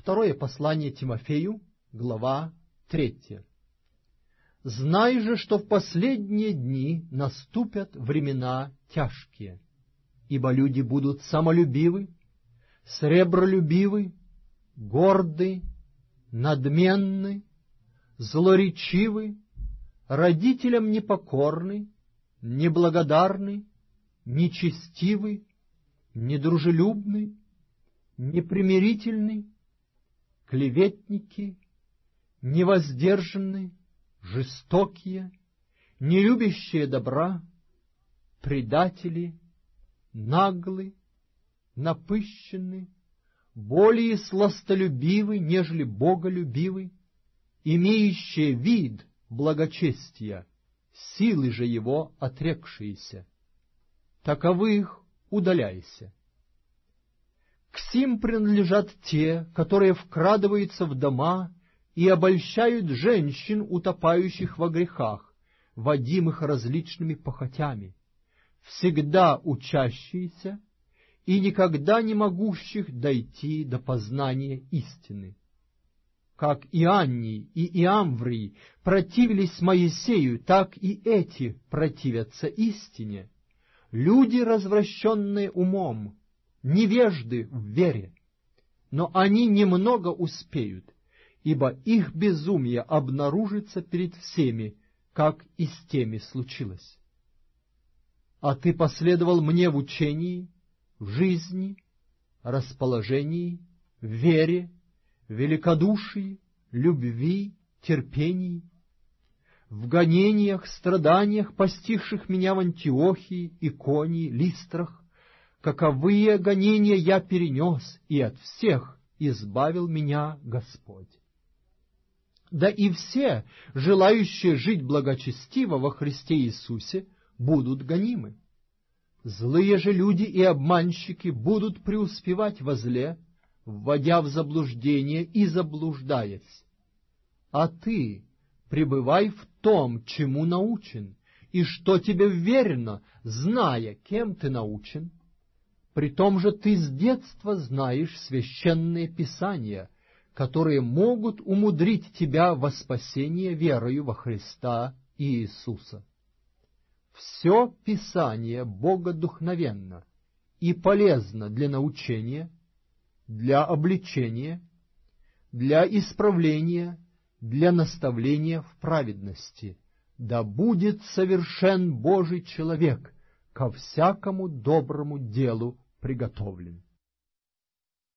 Второе послание Тимофею, глава 3. «Знай же, что в последние дни наступят времена тяжкие, ибо люди будут самолюбивы, сребролюбивы, горды, надменны, злоречивы, родителям непокорны, неблагодарны, нечестивы, недружелюбны, непримирительны, клеветники, невоздержанны, жестокие, нелюбящие добра, предатели, наглы, напыщенны, более сластолюбивы, нежели боголюбивы, имеющие вид благочестия, силы же его отрекшиеся. Таковых удаляйся. К сим принадлежат те, которые вкрадываются в дома и обольщают женщин, утопающих во грехах, водимых различными похотями, всегда учащиеся и никогда не могущих дойти до познания истины. Как Ианний и Иамврий противились Моисею, так и эти противятся истине, люди, развращенные умом, невежды в вере, но они немного успеют, ибо их безумие обнаружится перед всеми, как и с теми случилось. А ты последовал мне в учении, в жизни, расположении, вере, великодушии, любви, терпении, в гонениях, страданиях, постигших меня в Антиохии, Иконии, Листрах, каковые гонения я перенес, и от всех избавил меня Господь. Да и все, желающие жить благочестиво во Христе Иисусе, будут гонимы. Злые же люди и обманщики будут преуспевать во зле, вводя в заблуждение и заблуждаясь. А ты пребывай в том, чему научен, и что тебе верено, зная, кем ты научен. При том же ты с детства знаешь священные писания, которые могут умудрить тебя во спасение верою во Христа Иисуса. Все Писание богодухновенно и полезно для научения, для обличения, для исправления, для наставления в праведности, да будет совершен Божий человек, ко всякому доброму делу приготовлен.